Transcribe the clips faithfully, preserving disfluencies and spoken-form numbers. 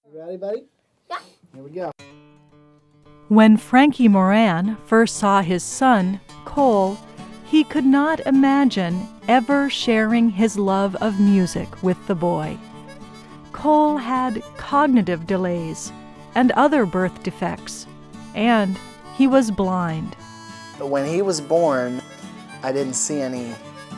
You ready, buddy? Yeah. Here we go. When Frankie Moran first saw his son, Cole, he could not imagine ever sharing his love of music with the boy. Cole had cognitive delays and other birth defects, and he was blind. When he was born, I didn't see any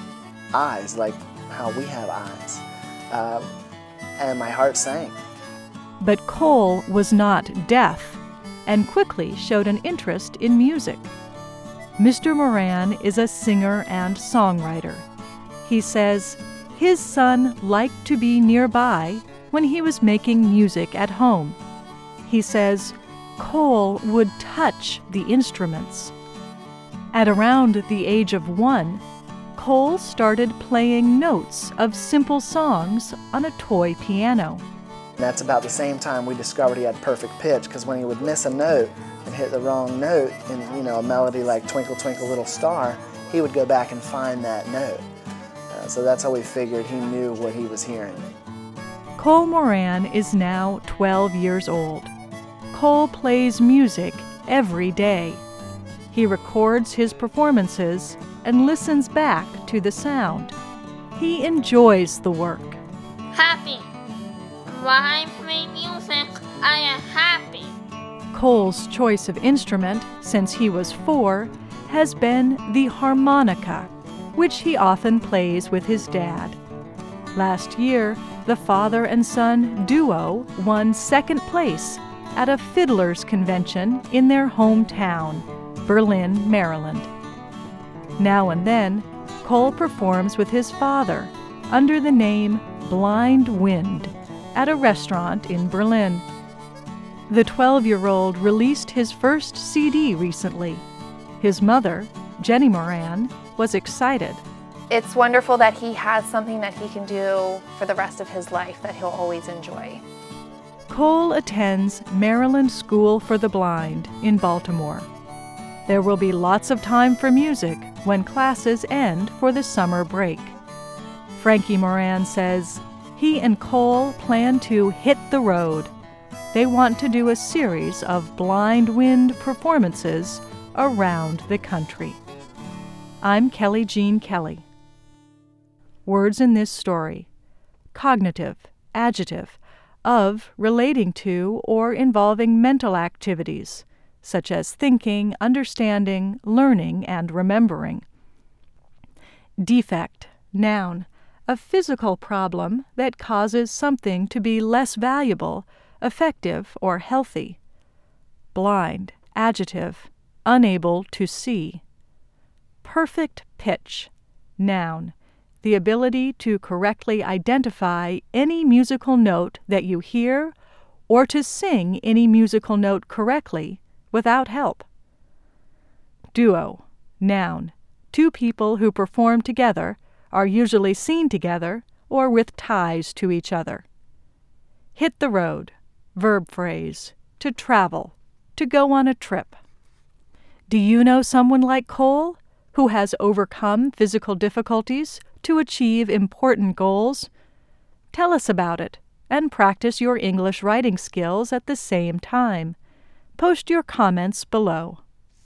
eyes like how we have eyes, uh, and my heart sank. But Cole was not deaf and quickly showed an interest in music. Mister Moran is a singer and songwriter. He says his son liked to be nearby when he was making music at home. He says Cole would touch the instruments. At around the age of one, Cole started playing notes of simple songs on a toy piano. That's about the same time we discovered he had perfect pitch, because when he would miss a note and hit the wrong note in, you know, a melody like Twinkle Twinkle Little Star, he would go back and find that note. Uh, so that's how we figured he knew what he was hearing. Cole Moran is now twelve years old. Cole plays music every day. He records his performances and listens back to the sound. He enjoys the work. Happy. When I play music, I am happy. Cole's choice of instrument since he was four has been the harmonica, which he often plays with his dad. Last year, the father and son duo won second place at a fiddlers convention in their hometown, Berlin, Maryland. Now and then, Cole performs with his father under the name Blind Wind at a restaurant in Berlin. The twelve-year-old released his first C D recently. His mother, Jenny Moran, was excited. It's wonderful that he has something that he can do for the rest of his life that he'll always enjoy. Cole attends Maryland School for the Blind in Baltimore. There will be lots of time for music when classes end for the summer break. Frankie Moran says he and Cole plan to hit the road. They want to do a series of Blind Wind performances around the country. I'm Kelly Jean Kelly. Words in this story: cognitive, adjective, of relating to or involving mental activities, such as thinking, understanding, learning, and remembering. Defect, noun, a physical problem that causes something to be less valuable, effective, or healthy. Blind, adjective, unable to see. Perfect pitch, noun, the ability to correctly identify any musical note that you hear or to sing any musical note correctly without help. Duo, noun, two people who perform together, are usually seen together or with ties to each other. Hit the road, verb phrase, to travel, to go on a trip. Do you know someone like Cole who has overcome physical difficulties to achieve important goals? Tell us about it and practice your English writing skills at the same time. Post your comments below.